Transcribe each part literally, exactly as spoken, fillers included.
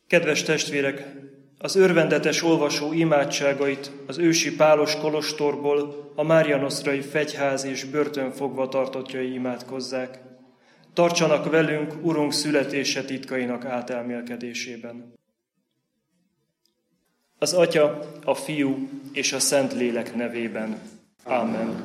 Kedves testvérek, az örvendetes olvasó imádságait az ősi pálos kolostorból a Márianosztrai fegyház és börtön fogvatartottjai imádkozzák. Tartsanak velünk Urunk születése titkainak átelmélkedésében. Az Atya, a Fiú és a Szentlélek nevében. Amen.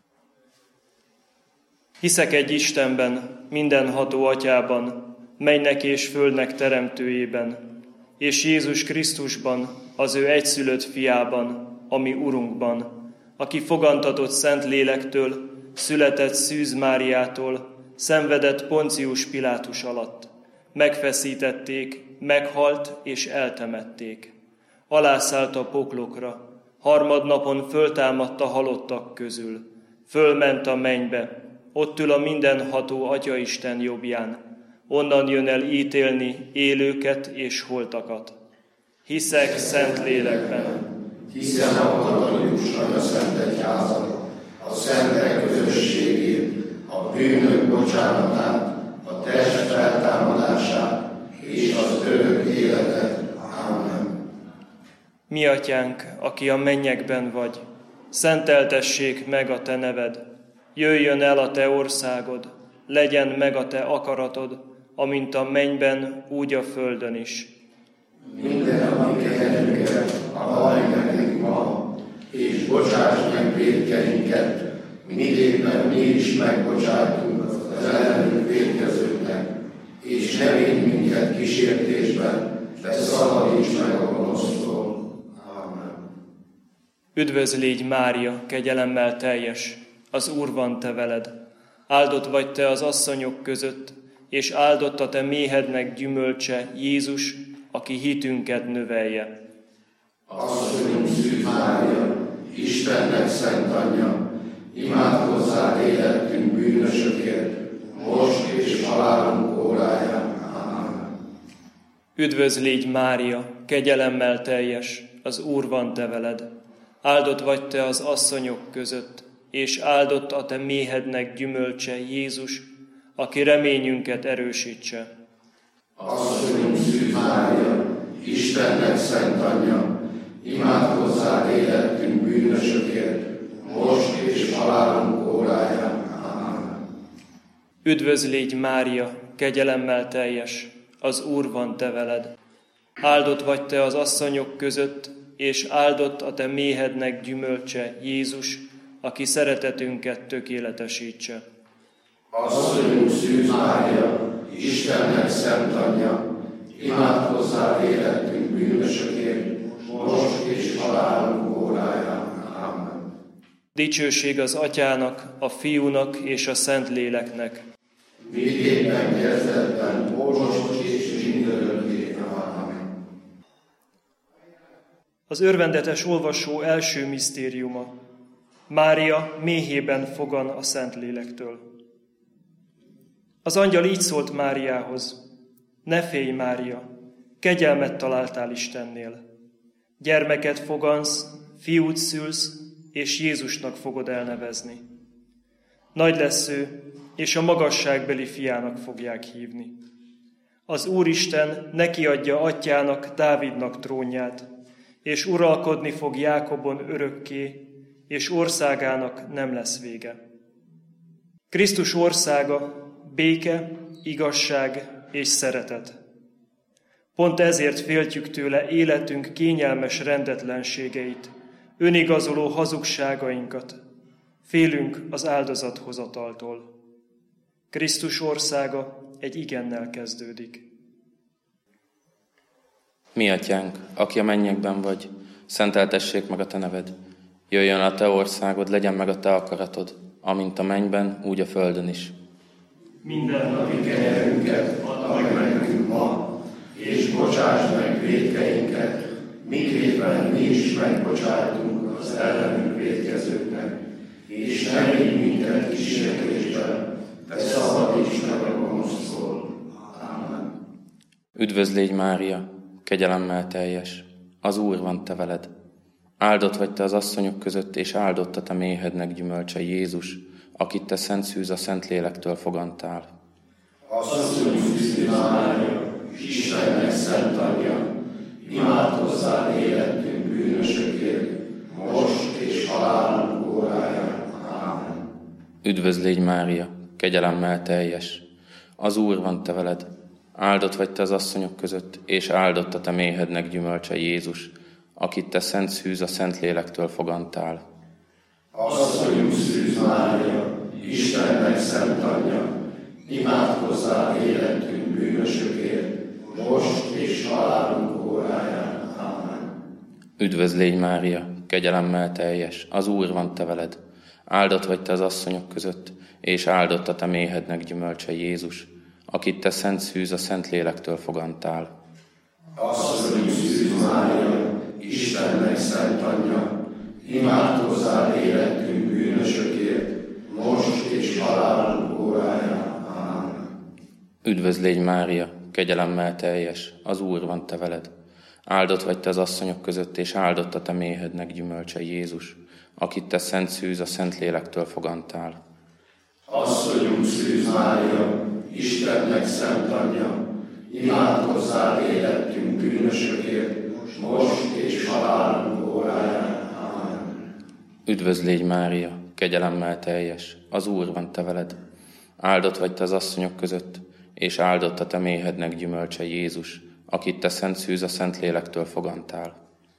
Hiszek egy Istenben, mindenható Atyában, mennynek és földnek teremtőjében, és Jézus Krisztusban, az ő egyszülött fiában, a mi Urunkban, aki fogantatott Szent Lélektől, született Szűz Máriától, szenvedett Poncius Pilátus alatt. Megfeszítették, meghalt és eltemették. Alászállt a poklokra, harmadnapon föltámadt a halottak közül. Fölment a mennybe, ott ül a mindenható Atyaisten jobbján. Onnan jön el ítélni élőket és holtakat. Hiszek Szent Lélekben. Hiszem a katolikus anyaszentegyházat, a szentek közösségét, a bűnök bocsánatát, a test feltámadását és az örök életet. Amen. Mi Atyánk, aki a mennyekben vagy, szenteltessék meg a Te neved. Jöjjön el a Te országod, legyen meg a Te akaratod, amint a mennyben, úgy a földön is. Minden, ami kenyerünket, adj nekünk ma, és bocsáss meg vétkeinket, miképpen mi is megbocsájtunk az ellenünk vétkezőknek, és ne védj minket kísértésben, de szabadíts meg a gonosztól. Amen. Üdvözl légy, Mária, kegyelemmel teljes, az Úr van te veled. Áldott vagy te az asszonyok között, és áldott a te méhednek gyümölcse, Jézus, aki hitünket növelje. Asszonyunk Szűz Mária, Istennek szent anyja, imádkozzál életünk bűnösökért, most és halálunk óráján. Amen. Üdvözl légy, Mária, kegyelemmel teljes, az Úr van te veled. Áldott vagy te az asszonyok között, és áldott a te méhednek gyümölcse, Jézus, aki reményünket erősítse. Asszonyunk Szűz Mária, Istennek szent anyja, imádkozzál életünk bűnösökért, most és halálunk óráján. Amen. Üdvözl légy, Mária, kegyelemmel teljes, az Úr van te veled. Áldott vagy te az asszonyok között, és áldott a te méhednek gyümölcse, Jézus, aki szeretetünket tökéletesítse. Asszonyunk Szűz Mária, Istennek szent anyja, imádkozzál életünk bűnösökért, most és halálunk óráján. Amen. Dicsőség az Atyának, a Fiúnak és a Szentléleknek. Miképpen kezdetben, most és mindörökké. Amen. Az örvendetes olvasó első misztériuma. Mária méhében fogan a Szentlélektől. Az angyal így szólt Máriához: Ne félj, Mária, kegyelmet találtál Istennél. Gyermeket fogansz, fiút szülsz, és Jézusnak fogod elnevezni. Nagy lesz ő, és a magasságbeli fiának fogják hívni. Az Úristen neki adja atyának, Dávidnak trónját, és uralkodni fog Jákobon örökké, és országának nem lesz vége. Krisztus országa béke, igazság és szeretet. Pont ezért féltjük tőle életünk kényelmes rendetlenségeit, önigazoló hazugságainkat. Félünk az áldozathozataltól. Krisztus országa egy igennel kezdődik. Mi Atyánk, aki a mennyekben vagy, szenteltessék meg a te neved. Jöjjön a te országod, legyen meg a te akaratod, amint a mennyben, úgy a földön is. Minden napi kenyerünket add meg nekünk ma, és bocsáss meg vétkeinket, miképpen mi is megbocsájtunk az ellenünk vétkezőknek, és ne vigy minket kísértésbe, de szabadíts meg a gonosztól. Amen. Üdvözl légy, Mária, kegyelemmel teljes, az Úr van te veled. Áldott vagy te az asszonyok között, és áldott a te méhednek gyümölcse, Jézus, akit te Szent Szűz a Szentlélektől fogantál. Asszonyunk Szűz Mária, Istennek szent anyja, Üdvözl légy Mária, kegyelemmel teljes, az Úr van te veled, áldott vagy te az asszonyok között, és áldott a te méhednek gyümölcse Jézus, akit te szent szűz a Szentlélektől fogantál. Asszonyunk Szűz Mária, Istennek szent anyja, imádkozzál életünk bűnösökért, most és halálunk óráján. Amen. Üdvözl légy Mária, kegyelemmel teljes, az Úr van te veled, áldott vagy te az asszonyok között, és áldott a te méhednek gyümölcse Jézus, akit te szent szűz a Szentlélektől fogantál. Asszonyunk Szűz Mária, Istennek szent anyja, imádkozzál életünk bűnösökért, most és halálunk óráján. Amen. Üdvözl légy Mária, kegyelemmel teljes, az Úr van te veled, áldott vagy te az asszonyok között, és áldott a te méhednek gyümölcse Jézus, akit te szent szűz a Szentlélektől fogantál. Asszonyunk Szűz Mária, Istennek szent anyja, imádkozzál életünk bűnösökért, most és halálunk óráján. Amen. Üdvözl légy Mária, kegyelemmel teljes, az Úr van te veled, áldott vagy te az asszonyok között, és áldott a te méhednek gyümölcse Jézus, akit te szent szűz a Szentlélektől fogantál.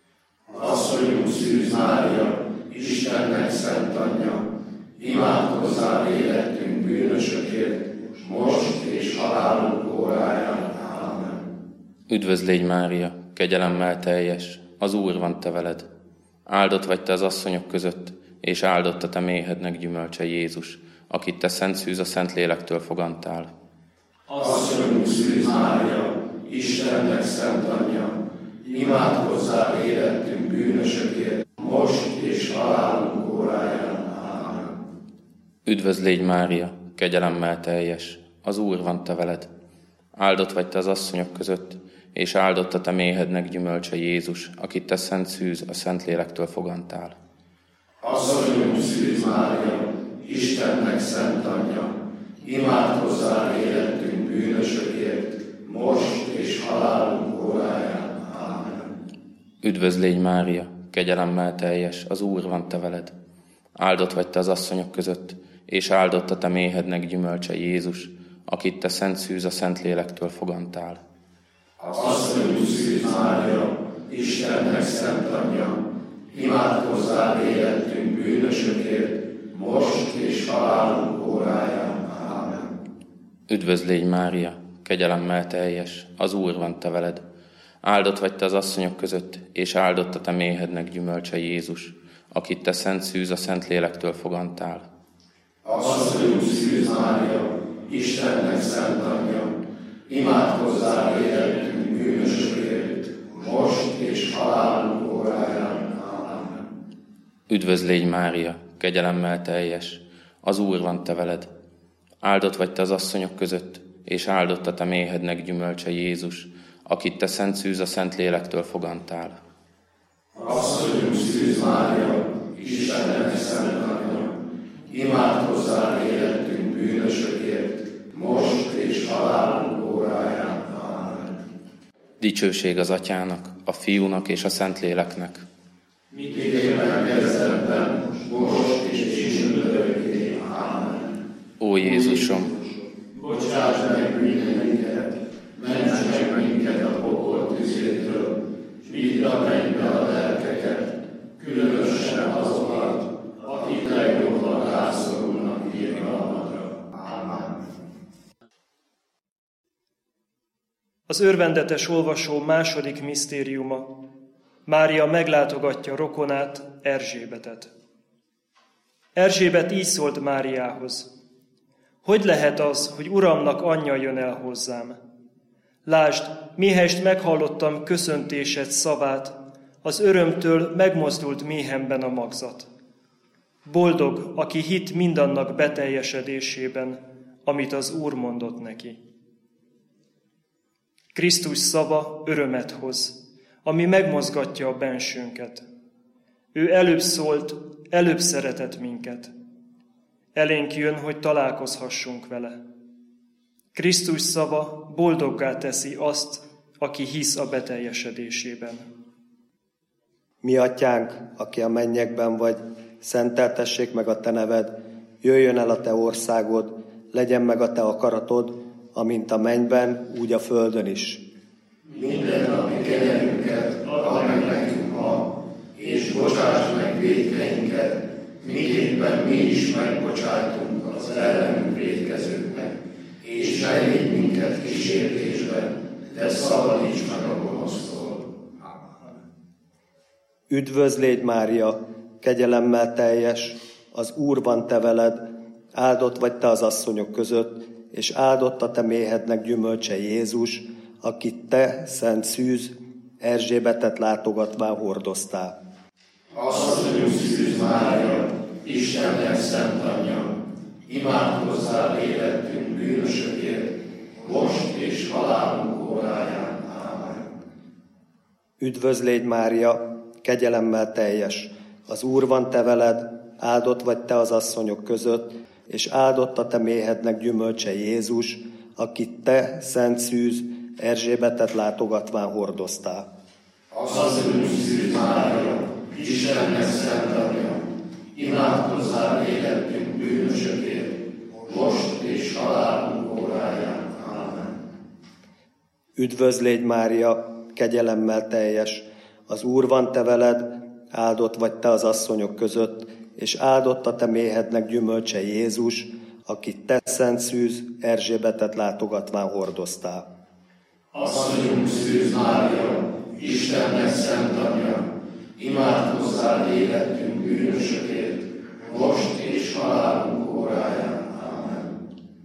Asszonyunk Szűz Mária, Istennek szent anyja, imádkozzál életünk bűnösökért, most és halálunk óráján. Amen. Üdvözl légy Mária, kegyelemmel teljes, az Úr van te veled, áldott vagy te az asszonyok között, és áldott a te méhednek gyümölcse Jézus, akit te szent szűz a Szentlélektől fogantál. Asszonyunk Szűz Mária, Istennek szent anyja, imádkozzál életünk bűnösökért, most és halálunk óráján. Amen. Üdvözl légy Mária, kegyelemmel teljes, az Úr van te veled, áldott vagy te az asszonyok között, és áldott a te méhednek gyümölcse Jézus, akit te szent szűz a Szentlélektől fogantál. Asszonyunk Szűz Mária, Istennek szent anyja, imádkozzál életünk bűnösökért, most és halálunk óráján. Amen. Üdvözl légy Mária, kegyelemmel teljes, az Úr van te veled, áldott vagy te az asszonyok között, és áldott a te méhednek gyümölcse Jézus, akit te szent szűz a Szentlélektől fogantál. Asszonyunk Szűz Mária, Istennek szent anyja, imádkozzál életünk bűnösökért, most és halálunk óráján. Amen. Üdvözl légy Mária, kegyelemmel teljes, az Úr van te veled, áldott vagy te az asszonyok között, és áldott a te méhednek gyümölcse Jézus, akit te szent szűz a Szentlélektől fogantál. Asszonyunk Szűz Mária, Istennek szent anyja, imádkozzál életünk bűnösökért, most és halálunk óráján. Amen. Üdvözl légy Mária, kegyelemmel teljes, az Úr van te veled, áldott vagy te az asszonyok között, és áldott a te méhednek gyümölcse Jézus, akit te szent szűz a Szentlélektől fogantál. Asszonyunk Szűz Mária, Istennek szent anyja, imádkozzál életünk bűnösökért, most és halálunk óráján. Amen. Dicsőség az Atyának, a Fiúnak és a Szentléleknek. Miképpen kezdetben, most és mindörökké. Amen. Ó Jézusom, Bocsáss meg bűneinket, ments meg minket a pokol tüzétől, s vidd a mennybe a lelkeket, különösen azokat, akik legjobban rászorulnak irgalmadra. Amen. Az örvendetes olvasó második misztériuma. Mária meglátogatja rokonát, Erzsébetet. Erzsébet így szólt Máriához: hogy lehet az, hogy Uramnak anyja jön el hozzám? Lásd, mihelyest meghallottam köszöntésed szavát, az örömtől megmozdult méhemben a magzat. Boldog, aki hitt mindannak beteljesedésében, amit az Úr mondott neki. Krisztus szava örömet hoz, ami megmozgatja a bensőnket. Ő előbb szólt, előbb szeretett minket. Elénk jön, hogy találkozhassunk vele. Krisztus szava boldoggá teszi azt, aki hisz a beteljesedésében. Mi atyánk, aki a mennyekben vagy, szenteltessék meg a te neved, jöjjön el a te országod, legyen meg a te akaratod, amint a mennyben, úgy a földön is. Minden napi kenyerünket add meg nekünk ma, és bocsáss meg vétkeinket, miképpen mi is megbocsájtunk az ellenünk vétkezőknek, és ne légy minket kísértésbe, de szabadíts meg a gonosztól. Üdvözl légy, Mária, kegyelemmel teljes, az Úr van te veled, áldott vagy te az asszonyok között, és áldott a te méhednek gyümölcse Jézus, akit te, szent szűz, Erzsébetet látogatván hordoztál. Asszonyunk szűz Mária, Istennek szent anyja, imádkozzál életünk bűnösökért, most és halálunk óráján. Ámen. Üdvözl légy, Mária, kegyelemmel teljes, az Úr van te veled, áldott vagy te az asszonyok között, és áldott a te méhednek gyümölcse Jézus, akit te, szent szűz, Erzsébetet látogatván hordoztál. Asszonyunk szűz Mária, Istennek szent anyja, imádkozzál életünk bűnösökért, most és halálunk óráján. Ámen. Üdvözl légy, Mária, kegyelemmel teljes, az Úr van te veled, áldott vagy te az asszonyok között, és áldott a te méhednek gyümölcse Jézus, akit te, szent szűz, Erzsébetet látogatván hordoztál. Asszonyunk szűz Mária, Istennek szent anyja, imádkozzál életünk bűnösökért, most és halálunk óráján. Ámen.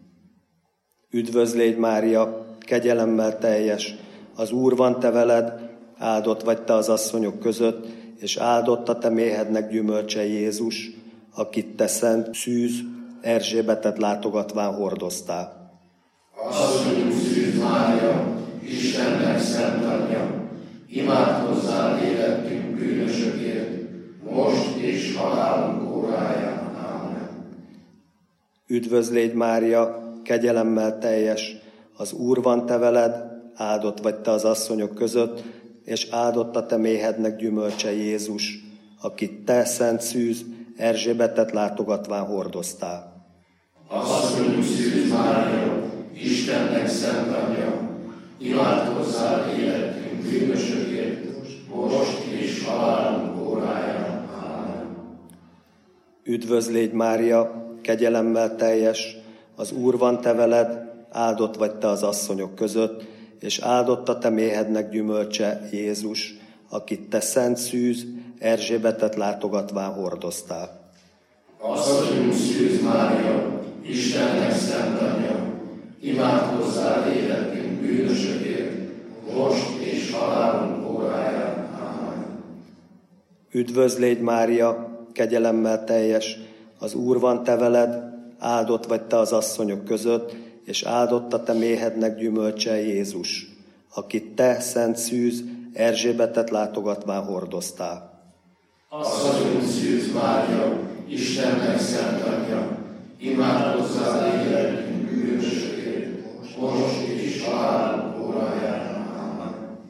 Üdvözl légy, Mária, kegyelemmel teljes, az Úr van te veled, áldott vagy te az asszonyok között, és áldott a te méhednek gyümölcse Jézus, akit te, szent szűz, Erzsébetet látogatván hordoztál. Asszonyunk szűz Mária, Istennek szent anyja, imádkozzál életünk bűnösökért, most és halálunk óráján. Ámen. Üdvözl légy, Mária, kegyelemmel teljes, az Úr van te veled, áldott vagy te az asszonyok között, és áldott a te méhednek gyümölcse Jézus, akit te, szent szűz, Erzsébetet látogatván hordoztál. Asszonyunk szűz Mária, Istennek szent anyja, imádkozzál életünk bűnösökért, most és halálunk óráján. Ámen. Üdvözl légy, Mária, kegyelemmel teljes, az Úr van te veled, áldott vagy te az asszonyok között, és áldott a te méhednek gyümölcse Jézus, akit te, szent szűz, Erzsébetet látogatván hordoztál. Asszonyunk szűz Mária, Istennek szent anyja, imádkozzál életünk bűnösökért, most és halálunk óráján. Ámen. Üdvözl légy, Mária, kegyelemmel teljes, az Úr van te veled, áldott vagy te az asszonyok között, és áldott a te méhednek gyümölcse Jézus, akit te, szent szűz, Erzsébetet látogatván hordoztál. Asszonyunk szűz Mária, Istennek szent anyja, imádkozzál életünk bűnösökért, most és halálunk óráján. Ámen.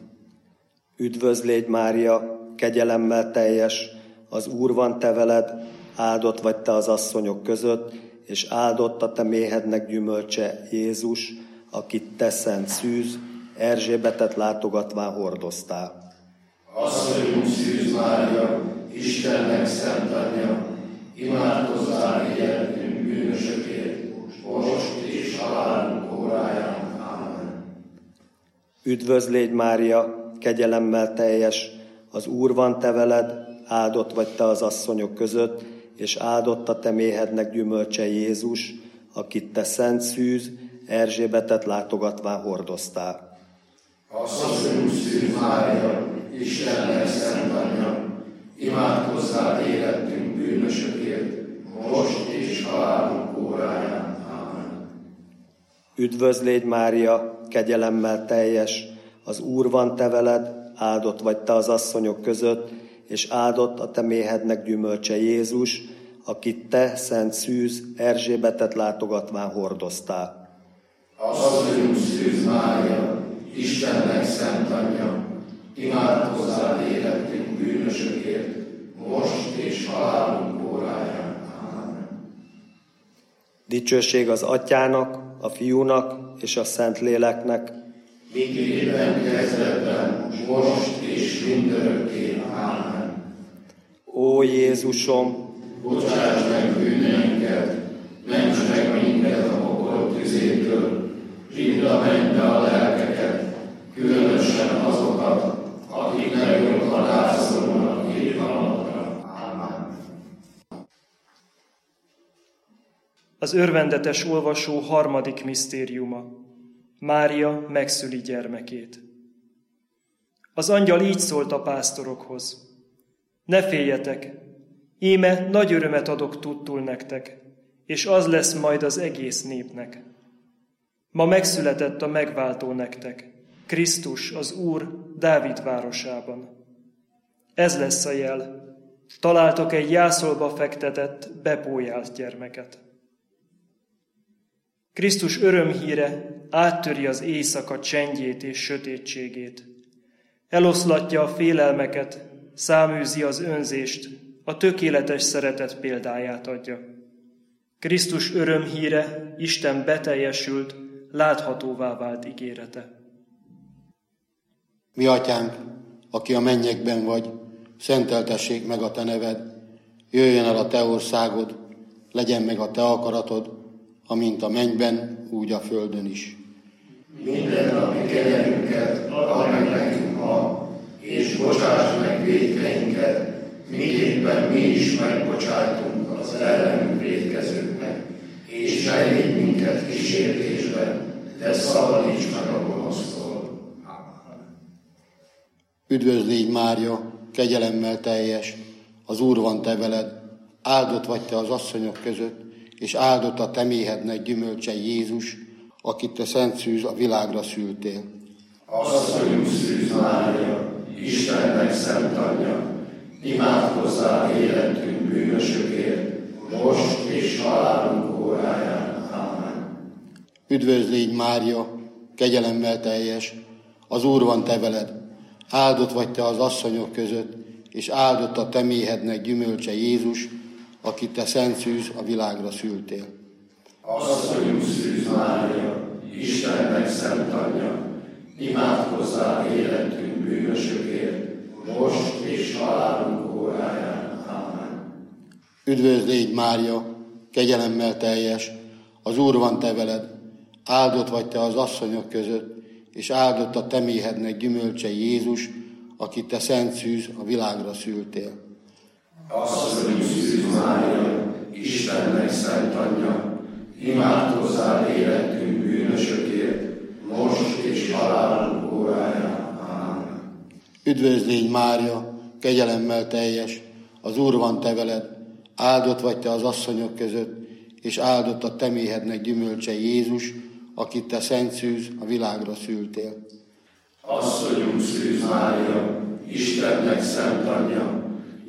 Üdvözl légy, Mária, kegyelemmel teljes, az Úr van te veled, áldott vagy te az asszonyok között, és áldott a te méhednek gyümölcse Jézus, akit te, szent szűz, Erzsébetet látogatván hordoztál. Asszonyunk szűz Mária, Istennek szent anyja, imádkozzál életünk bűnösökért, most és halálunk óráján. Ámen. Üdvözl légy, Mária, kegyelemmel teljes, az Úr van te veled, áldott vagy te az asszonyok között, és áldott a te méhednek gyümölcse Jézus, akit te, szent szűz, Erzsébetet látogatván hordoztál. Asszonyunk szűz Mária, Istennek szent anyja, imádkozzál életünk bűnösökért, most és halálunk óráján. Ámen. Üdvözl légy, Mária, kegyelemmel teljes, az Úr van te veled, áldott vagy te az asszonyok között, és áldott a te méhednek gyümölcse Jézus, akit te, szent szűz, Erzsébetet látogatván hordoztál. Asszonyunk szűz Mária, Istennek szent anyja, imádkozzál életünk bűnösökért, most és halálunk óráján. Ámen. Dicsőség az Atyának, a Fiúnak és a Szentléleknek, miképpen kezdetben, most és mindörökké. Ámen. Ó Jézusom, Bocsáss meg bűneinket, ments meg minket a pokol tüzétől, vidd a mennybe a lelkeket, különösen azokat, akik legjobban rászorulnak éjhaladra. Ámen. Az örvendetes olvasó harmadik misztériuma. Mária megszüli gyermekét. Az angyal így szólt a pásztorokhoz. Ne féljetek, íme nagy örömet adok tudtul nektek, és az lesz majd az egész népnek. Ma megszületett a megváltó nektek, Krisztus, az Úr, Dávid városában. Ez lesz a jel. Találtok egy jászolba fektetett, bepójált gyermeket. Krisztus örömhíre áttöri az éjszaka csendjét és sötétségét. Eloszlatja a félelmeket, száműzi az önzést, a tökéletes szeretet példáját adja. Krisztus örömhíre Isten beteljesült, láthatóvá vált ígérete. Mi atyánk, aki a mennyekben vagy, szenteltessék meg a te neved, jöjjön el a te országod, legyen meg a te akaratod, amint a mennyben, úgy a földön is. Minden napi kenyerünket add meg nekünk ma, és bocsáss meg vétkeinket, miképpen mi is megbocsájtunk az ellenünk vétkezőknek, és ne védj minket kísértésbe, de szabadíts meg a gonosztól. Üdvözlégy Mária, kegyelemmel teljes, az Úr van te veled, áldott vagy te az asszonyok között, és áldott a te méhednek gyümölcse Jézus, akit te szent szűz a világra szültél. Asszonyunk Szűz Mária, Istennek szent anyja, imádkozzál életünk bűnösökért, most és halálunk óráján. Ámen. Üdvözlégy Mária, kegyelemmel teljes, az Úr van te veled, áldott vagy te az asszonyok között, és áldott a te méhednek gyümölcse Jézus, akit te szent szűz a világra szültél. Asszonyunk Szűz Mária, Istennek szent anyja, imádkozzál életünk bűnösökért, most és halálunk óráján. Ámen. Üdvözlégy Mária, kegyelemmel teljes, az Úr van te veled, áldott vagy te az asszonyok között, és áldott a te méhednek gyümölcse Jézus, akit te szent szűz a világra szültél. Asszonyunk Szűz Mária, Istennek szent anyja, imádkozzál életünk bűnösökért, most és halálunk óráján. Ámen. Üdvözlégy Mária, kegyelemmel teljes, az Úr van te veled, áldott vagy te az asszonyok között, és áldott a te méhednek gyümölcse Jézus, akit te szent szűz a világra szültél. Asszonyunk Szűz Mária, Istennek szent anyja,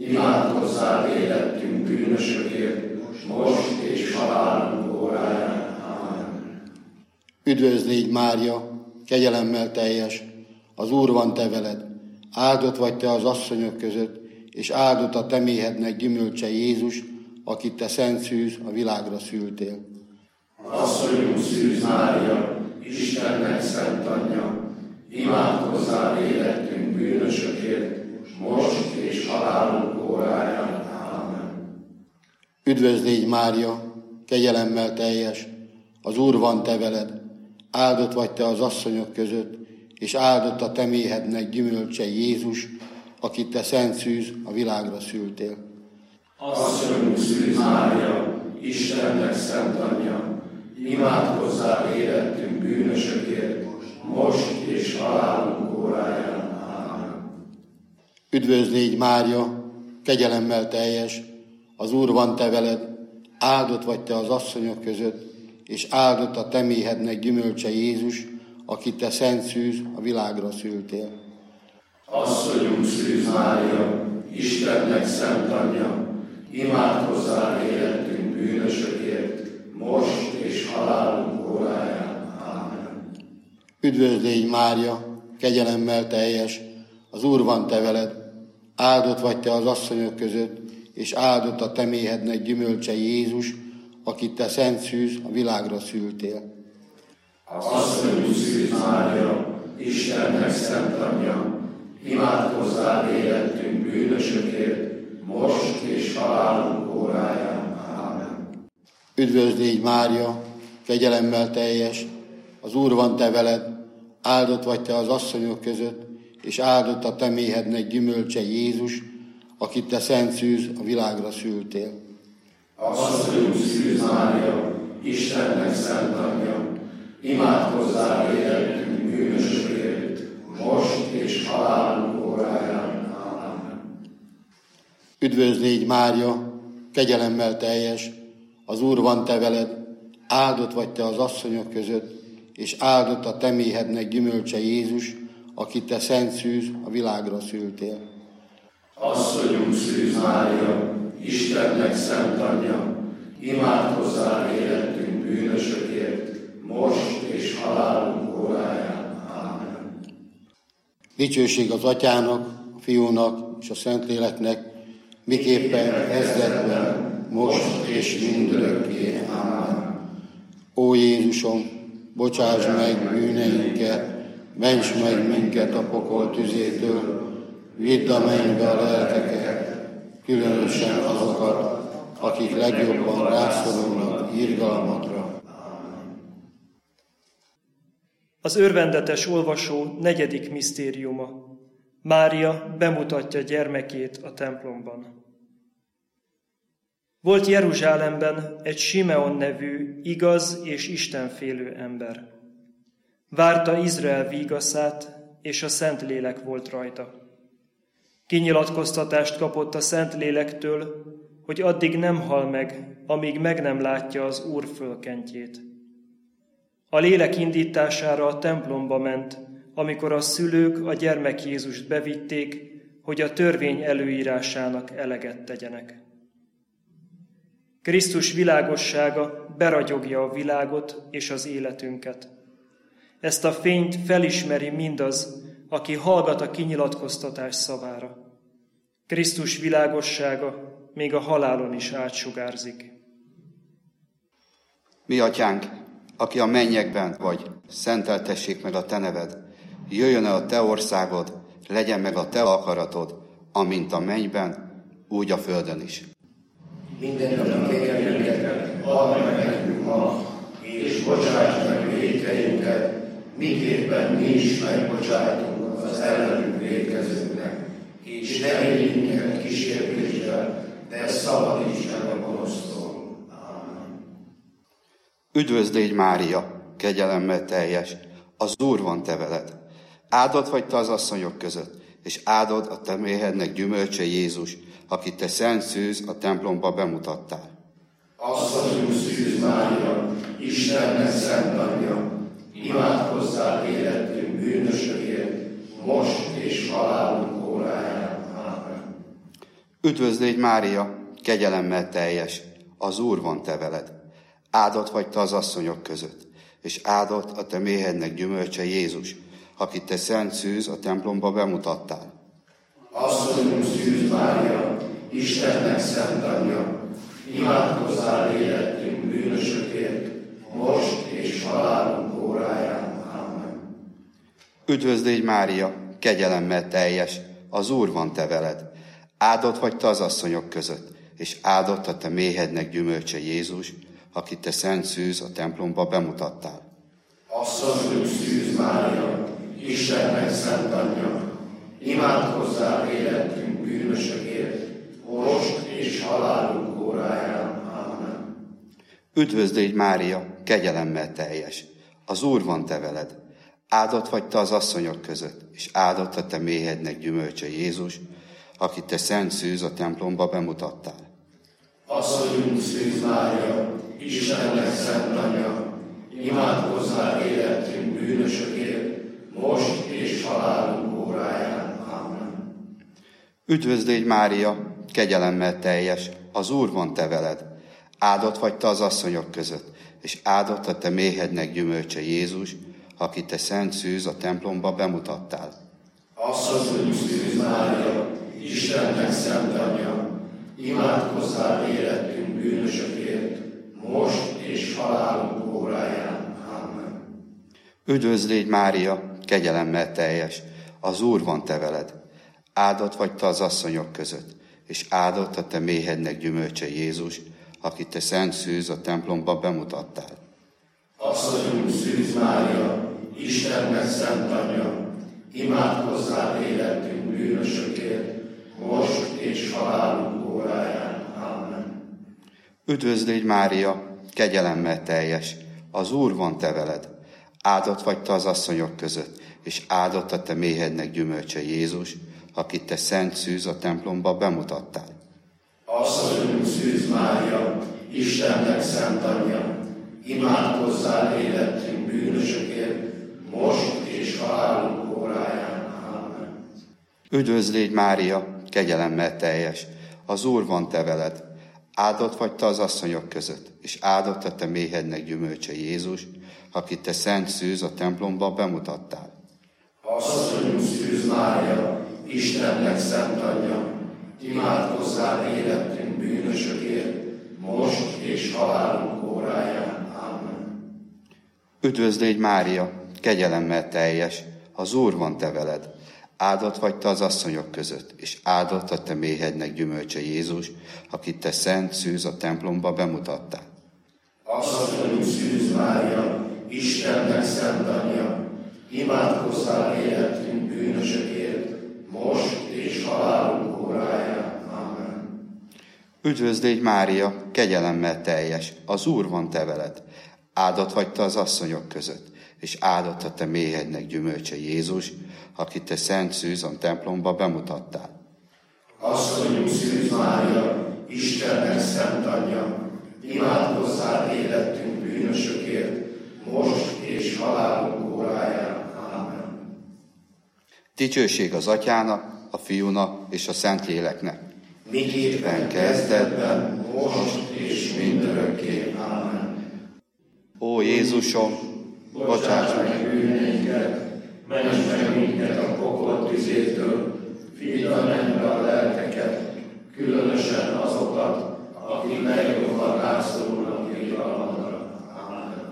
imádkozzál életünk bűnösökért, most és halálunk óráján. Ámen. Üdvözlégy Mária, kegyelemmel teljes, az Úr van te veled, áldott vagy te az asszonyok között, és áldott a te méhednek gyümölcse Jézus, akit te szent szűz a világra szültél. Asszonyunk Szűz Mária, Istennek szent anyja, imádkozzál életünk bűnösökért, most és halálunk óráján. Ámen. Üdvözlégy Mária, kegyelemmel teljes, az Úr van te veled, áldott vagy te az asszonyok között, és áldott a te méhednek gyümölcse Jézus, akit te szent szűz a világra szültél. Asszonyunk Szűz Mária, Istennek szent anyja, imádkozzál életünk bűnösökért, most és halálunk óráján. Ámen. Üdvözlégy Mária, kegyelemmel teljes, az Úr van te veled, áldott vagy te az asszonyok között, és áldott a te méhednek gyümölcse Jézus, akit te szent szűz a világra szültél. Asszonyunk Szűz Mária, Istennek szent anyja, imádkozzál életünk bűnösökért, most és halálunk óráján. Ámen. Üdvözlégy Mária, kegyelemmel teljes, az Úr van te veled, áldott vagy te az asszonyok között, és áldott a te méhednek gyümölcse Jézus, akit te szent szűz a világra szültél. Asszonyunk Szűz Mária, Istennek szent anyja, imádkozzál érettünk bűnösökért, most és halálunk óráján. Ámen. Üdvözlégy Mária, kegyelemmel teljes, az Úr van te veled, áldott vagy te az asszonyok között, és áldott a te méhednek gyümölcse Jézus, akit te szent szűz a világra szültél. Asszonyunk Szűz Mária, Istennek szent anyja, imádkozzál érettünk bűnösökért, most és halálunk óráján. Ámen. Üdvözlégy Mária, kegyelemmel teljes, az Úr van te veled, áldott vagy te az asszonyok között, és áldott a te méhednek gyümölcse Jézus, akit te szent szűz a világra szültél. Asszonyunk Szűz Mária, Istennek szent anyja, imádkozzál érettünk bűnösökért, most és halálunk óráján. Ámen. Dicsőség az Atyának, a Fiúnak és a Szentléleknek, miképpen kezdetben, most és mindörökké. Ámen. Ó Jézusom, bocsáss meg bűneinket, ments meg minket a pokol tüzétől, vidd a mennybe a lelkeket, különösen azokat, akik legjobban rászorulnak irgalmadra. Az örvendetes olvasó negyedik misztériuma. Mária bemutatja gyermekét a templomban. Volt Jeruzsálemben egy Simeon nevű, igaz és istenfélő ember. Várta Izrael vígaszát, és a Szentlélek volt rajta. Kinyilatkoztatást kapott a Szentlélektől, hogy addig nem hal meg, amíg meg nem látja az Úr fölkentjét. A lélek indítására a templomba ment, amikor a szülők a gyermek Jézust bevitték, hogy a törvény előírásának eleget tegyenek. Krisztus világossága beragyogja a világot és az életünket. Ezt a fényt felismeri mindaz, aki hallgat a kinyilatkoztatás szavára. Krisztus világossága még a halálon is átsugárzik. Mi atyánk, aki a mennyekben vagy, szenteltessék meg a te neved, jöjjön el a te országod, legyen meg a te akaratod, amint a mennyben, úgy a földön is. Mindennapi kenyerünket add meg nekünk ma, és bocsáss meg vétkeinket, miképpen mi is megbocsájtunk az ellenünk vétkezőknek, és ne vigy minket kísértésbe, de szabadíts meg a gonosztól. Ámen. Üdvözlégy Mária, kegyelemmel teljes, az Úr van te veled. Áldott vagy te az asszonyok között, és áldott a te méhednek gyümölcse Jézus, akit te szent szűz a templomba bemutattál. Asszonyunk Szűz Mária, Istennek szent anyja, imádkozzál érettünk bűnösökért, most és halálunk óráján. Ámen. Üdvözlégy Mária, kegyelemmel teljes, az Úr van te veled. Áldott vagy te az asszonyok között, és áldott a te méhednek gyümölcse Jézus, akit te szent szűz a templomba bemutattál. Asszonyunk Szűz Mária, Istennek szent anyja, imádkozzál érettünk bűnösökért, most és halálunk óráján. Ámen. Üdvözlégy Mária, kegyelemmel teljes, az Úr van te veled. Áldott vagy te az asszonyok között, és áldott a te méhednek gyümölcse Jézus, akit te szent szűz a templomba bemutattál. Asszonyunk Szűz Mária, Istennek szent anyja, imádkozzál érettünk bűnösökért, most és halálunk óráján. Ámen. Üdvözlégy Mária, kegyelemmel teljes, az Úr van te veled. Áldott vagy te az asszonyok között, és áldott a te méhednek gyümölcse Jézus, akit te szent szűz a templomba bemutattál. Asszonyunk Szűz Mária, Istennek szent anyja, imádkozzál érettünk bűnösökért, most és halálunk óráján. Ámen. Üdvözlégy Mária, kegyelemmel teljes, az Úr van te veled. Áldott vagy te az asszonyok között, és áldott a te méhednek gyümölcse Jézus, akit te szent szűz a templomba bemutattál. Asszonyunk Szűz Mária, Istennek szent anyja, imádkozzál érettünk bűnösökért, most és halálunk óráján. Amen. Üdvözl légy Mária, kegyelemmel teljes, az Úr van te veled. Áldott vagy te az asszonyok között, és áldott a te méhednek gyümölcse Jézus, akit te szent szűz a templomba bemutattál. Asszonyunk Szűz Mária, Istennek szent anyja, imádkozzál életünk bűnösökért, most és halálunk óráján. Amen. Üdvözl légy Mária, kegyelemmel teljes, az Úr van te veled. Áldott vagy te az asszonyok között, és áldott a te méhednek gyümölcse Jézus, akit te szent szűz a templomba bemutattál. Asszonyunk Szűz Mária, Istennek szent anyja, imádkozzál életünk bűnösökért, most és halálunk óráján. Amen. Üdvözl légy Mária, kegyelemmel teljes, az Úr van te veled. Áldott vagy te az asszonyok között, és áldott a te méhednek gyümölcse Jézus, akit te szent szűz a templomba bemutattál. Asszonyunk Szűz Mária, Istennek szent anyja, imádkozzál életünk bűnösökért, most és halálunk óráján. Amen. Üdvözl légy Mária, kegyelemmel teljes, az Úr van te veled. Áldott vagy te az asszonyok között, és áldott a te méhednek gyümölcse Jézus, akit te szent szűz a templomba bemutattál. Asszonyunk Szűz Mária, Istennek szent anyja, imádkozzál életünk bűnösökért, most és halálunk óráján. Amen. Üdvözl légy Mária, kegyelemmel teljes, az Úr van te veled. Áldott vagy te az asszonyok között, és áldott a te méhednek gyümölcse Jézus, akit te szent szűz a templomba bemutattál. Asszonyunk Szűz Mária, Istennek szent anyja, imádkozzál életünk bűnösökért, most és halálunk óráján. Amen. Dicsőség az Atyának, a Fiúnak és a Szentléleknek. Miképpen kezdetben, most és mindörökké. Amen. Ó Jézusom, Bocsáss meg bűneinket, ments meg minket a pokol tüzétől, vidd a mennybe a lelkeket, különösen azokat, akik legjobban rászorulnak irgalmadra. Amen.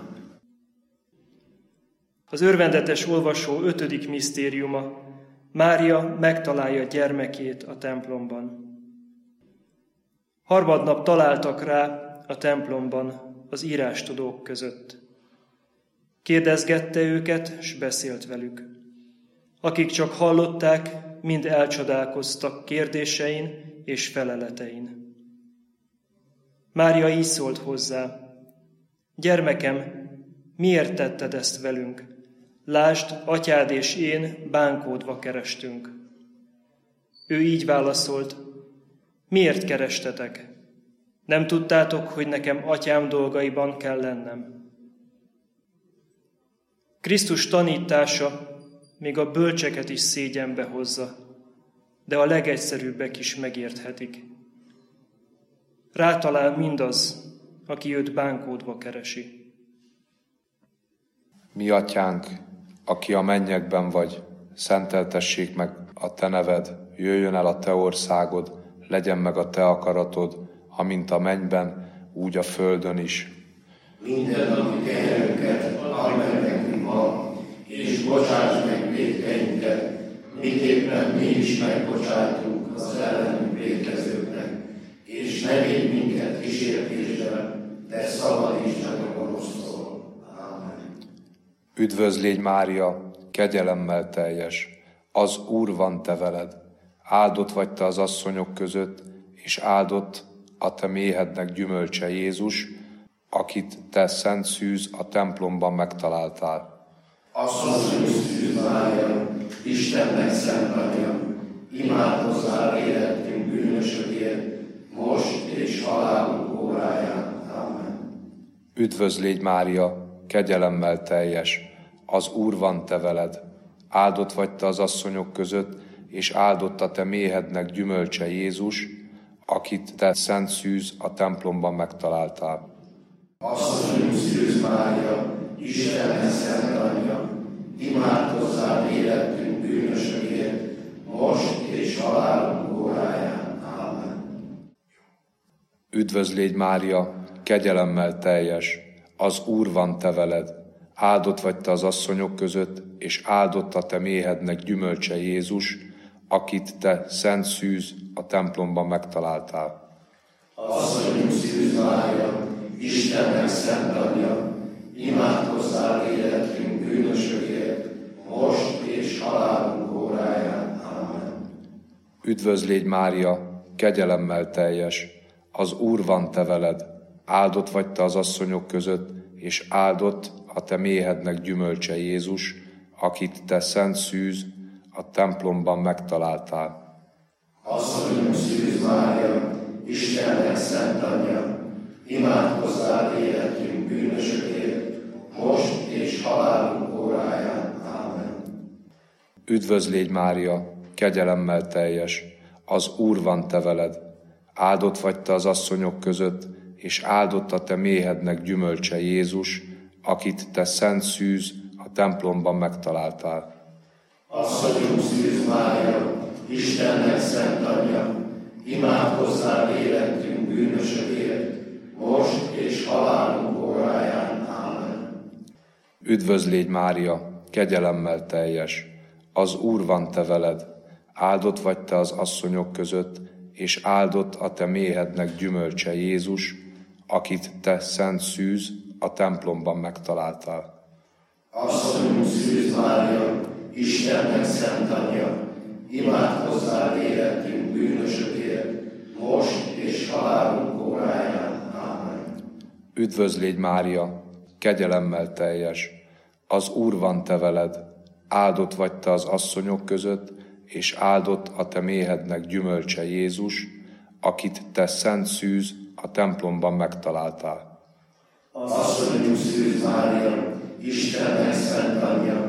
Az örvendetes olvasó ötödik misztériuma. Mária megtalálja gyermekét a templomban. Harmadnap találtak rá a templomban az írástudók között. Kérdezgette őket, s beszélt velük. Akik csak hallották, mind elcsodálkoztak kérdésein és feleletein. Mária így szólt hozzá: Gyermekem, miért tetted ezt velünk? Lásd, atyád és én bánkódva kerestünk. Ő így válaszolt: Miért kerestetek? Nem tudtátok, hogy nekem atyám dolgaiban kell lennem? Krisztus tanítása még a bölcseket is szégyenbe hozza, de a legegyszerűbbek is megérthetik. Rátalál mindaz, aki őt bánkódva keresi. Mi atyánk, aki a mennyekben vagy, szenteltessék meg a te neved, jöjjön el a te országod, legyen meg a te akaratod, amint a mennyben, úgy a földön is. Minden napi kenyerünket add meg nekünk ma, és bocsáss meg vétkeinket, miképpen mi is megbocsátunk az ellenünk vétkezőknek, és ne védj minket kísértésbe, de szabadíts meg a gonosztól. Amen. Üdvözl légy Mária, kegyelemmel teljes, az Úr van te veled. Áldott vagy te az asszonyok között, és áldott a te méhednek gyümölcse Jézus, akit te szent szűz a templomban megtaláltál. Asszonyunk Szűz Mária, Istennek szent anyja, imádkozzál életünk bűnösökért, most és halálunk óráján. Amen. Üdvözl légy Mária, kegyelemmel teljes, az Úr van te veled. Áldott vagy te az asszonyok között, és áldott a te méhednek gyümölcse Jézus, akit te szent szűz a templomban megtaláltál. Asszonyunk Szűz Mária, Istennek szent anyja, imádkozzál életünk bűnösökért, most és halálunk óráján. Amen. Üdvözl légy Mária, kegyelemmel teljes, az Úr van te veled. Áldott vagy te az asszonyok között, és áldott a te méhednek gyümölcse Jézus, akit te szent szűz a templomban megtaláltál. Asszonyunk Szűz Mária, Istennek szent anyja, imádkozzál életünk bűnösökért, most és halálunk óráján. Amen. Üdvözlégy Mária, kegyelemmel teljes, az Úr van te veled. Áldott vagy te az asszonyok között, és áldott a te méhednek gyümölcse Jézus, akit te szent szűz a templomban megtaláltál. Asszonyunk Szűz Mária, Istennek szent anyja, imádkozzál életünk bűnösökért, most és halálunk óráján. Amen. Üdvözlégy Mária, kegyelemmel teljes, az Úr van te veled. Áldott vagy te az asszonyok között, és áldott a te méhednek gyümölcse Jézus, akit te szent szűz a templomban megtaláltál. Asszonyunk Szűz Mária, Istennek szent anyja, imádkozzál életünk bűnösökért, most és halálunk óráján. Amen. Üdvözlégy Mária, kegyelemmel teljes, az Úr van te veled. Áldott vagy te az asszonyok között, és áldott a te méhednek gyümölcse Jézus, akit te szent szűz a templomban megtaláltál. Asszonyunk Szűz Mária, Istennek szent anyja, imádkozzál életünk bűnösökért, most és halálunk óráján. Amen. Üdvözlégy Mária, kegyelemmel teljes, az Úr van te veled. Áldott vagy te az asszonyok között, és áldott a te méhednek gyümölcse Jézus, akit te szent szűz a templomban megtaláltál. Asszonyunk Szűz Mária, Istennek szent anyja,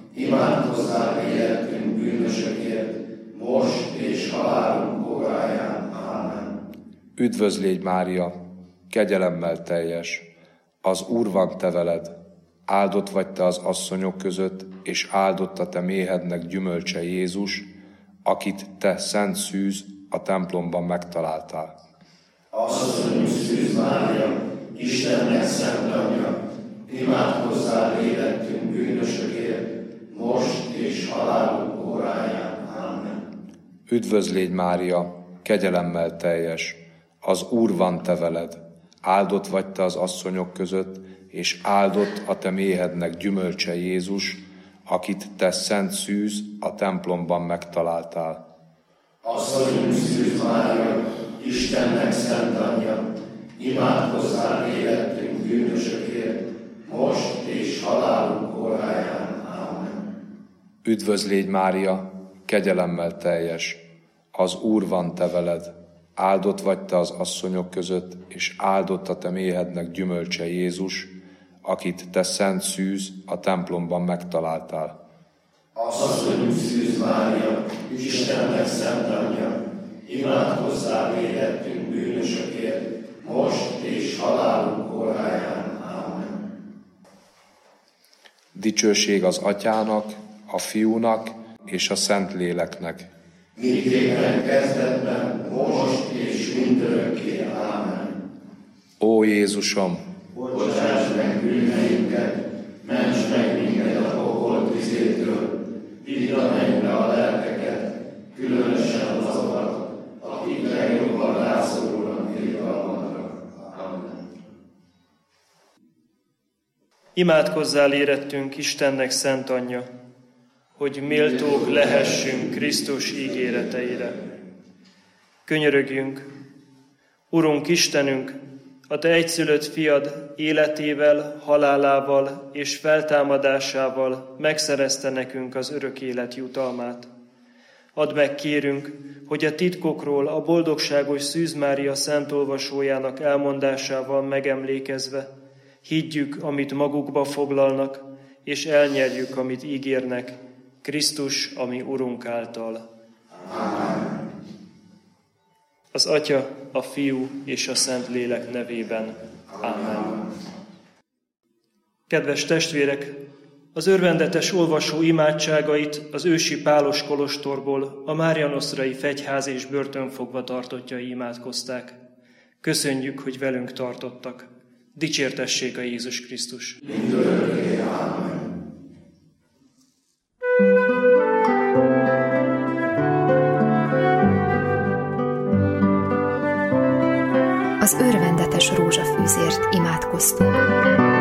imádkozzál életünk bűnösökért, most és halálunk óráján. Amen. Üdvözlégy Mária, kegyelemmel teljes, az Úr van te veled. Áldott vagy te az asszonyok között, és áldott a te méhednek gyümölcse Jézus, akit te szent szűz a templomban megtaláltál. Asszonyunk Szűz Mária, Istennek szent anyja, imádkozzál életünk bűnösökért, most és halálunk óráján. Amen. Üdvözlégy Mária, kegyelemmel teljes, az Úr van te veled. Áldott vagy te az asszonyok között, és áldott a te méhednek gyümölcse Jézus, akit te szent szűz a templomban megtaláltál. Asszonyunk Szűz Mária, Istennek szent anyja, imádkozzál életünk bűnösökért, most és halálunk óráján. Amen. Üdvözlégy Mária, kegyelemmel teljes, az Úr van te veled. Áldott vagy te az asszonyok között, és áldott a te méhednek gyümölcse Jézus, akit te szent szűz a templomban megtaláltál. Asszonyunk Szűz Mária, Istennek szent anyja, imádkozzál életünk bűnösökért, most és halálunk óráján. Amen. Dicsőség az Atyának, a Fiúnak és a Szentléleknek. Mindképpen kezdetben, most és mindörökké. Amen. Ó Jézusom, bocsáss meg bűneinket, ments meg minket a pokol tüzétől, vidd a mennybe a lelkeket, különösen azokat, akik legjobban rászorulnak irgalmadra. Amen. Imádkozzál érettünk Istennek szent anyja, hogy méltók lehessünk Krisztus ígéreteire. Könyörögjünk, Urunk Istenünk, a Te egyszülött fiad életével, halálával és feltámadásával megszerezte nekünk az örök élet jutalmát. Add meg, kérünk, hogy a titkokról a boldogságos Szűz Mária szent olvasójának elmondásával megemlékezve higgyük, amit magukba foglalnak, és elnyerjük, amit ígérnek, Krisztus, ami Urunk által. Amen. Az Atya, a Fiú és a Szentlélek nevében. Amen. Kedves testvérek, az örvendetes olvasó imádságait az ősi pálos kolostorból a Mária Nosztrai fegyház és börtönfogva tartottjai imádkozták. Köszönjük, hogy velünk tartottak. Dicsértessék a Jézus Krisztus. Mindörökké. Ámen. Az örvendetes rózsafűzért imádkoztunk.